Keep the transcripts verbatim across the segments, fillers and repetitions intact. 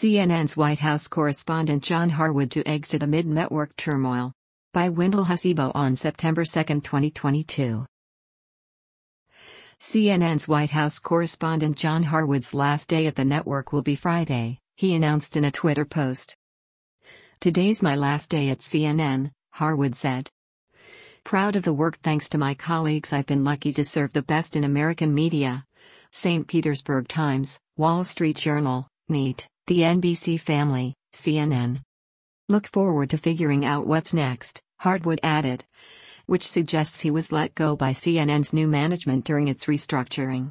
C N N's White House correspondent John Harwood to exit amid network turmoil. By Wendell Hasibo on September second, twenty twenty-two. C N N's White House correspondent John Harwood's last day at the network will be Friday, he announced in a Twitter post. "Today's my last day at C N N," Harwood said. "Proud of the work thanks to my colleagues. I've been lucky to serve the best in American media. Saint Petersburg Times, Wall Street Journal, Neat, the N B C family, C N N. Look forward to figuring out what's next," Harwood added, which suggests he was let go by C N N's new management during its restructuring.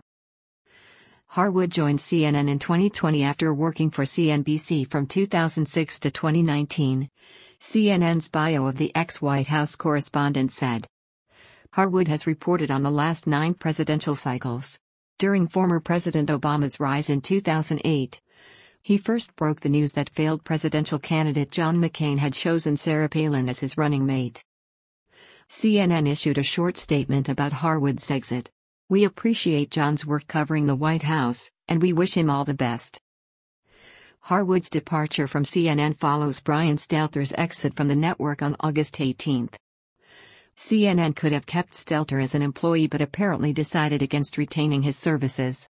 Harwood joined C N N in twenty twenty after working for C N B C from two thousand six to twenty nineteen. C N N's bio of the ex-White House correspondent said. Harwood has reported on the last nine presidential cycles. During former President Obama's rise in two thousand eight, he first broke the news that failed presidential candidate John McCain had chosen Sarah Palin as his running mate. C N N issued a short statement about Harwood's exit. "We appreciate John's work covering the White House, and we wish him all the best." Harwood's departure from C N N follows Brian Stelter's exit from the network on August eighteenth. C N N could have kept Stelter as an employee but apparently decided against retaining his services.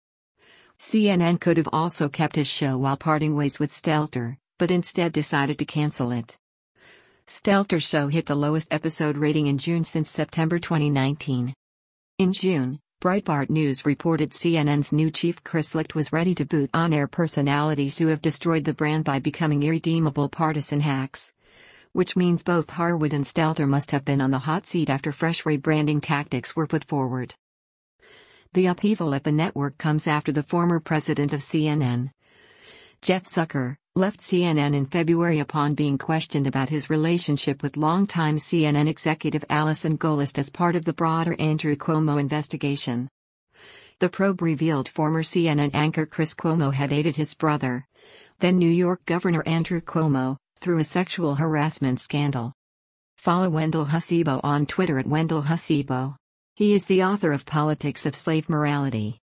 C N N could have also kept his show while parting ways with Stelter, but instead decided to cancel it. Stelter's show hit the lowest episode rating in June since September twenty nineteen. In June, Breitbart News reported C N N's new chief Chris Licht was ready to boot on-air personalities who have destroyed the brand by becoming irredeemable partisan hacks. Which means both Harwood and Stelter must have been on the hot seat after fresh rebranding tactics were put forward. The upheaval at the network comes after the former president of C N N, Jeff Zucker, left C N N in February upon being questioned about his relationship with longtime C N N executive Allison Gollust as part of the broader Andrew Cuomo investigation. The probe revealed former C N N anchor Chris Cuomo had aided his brother, then New York Governor Andrew Cuomo, through a sexual harassment scandal. Follow Wendell Hasibo on Twitter at Wendell Hasibo. He is the author of Politics of Slave Morality.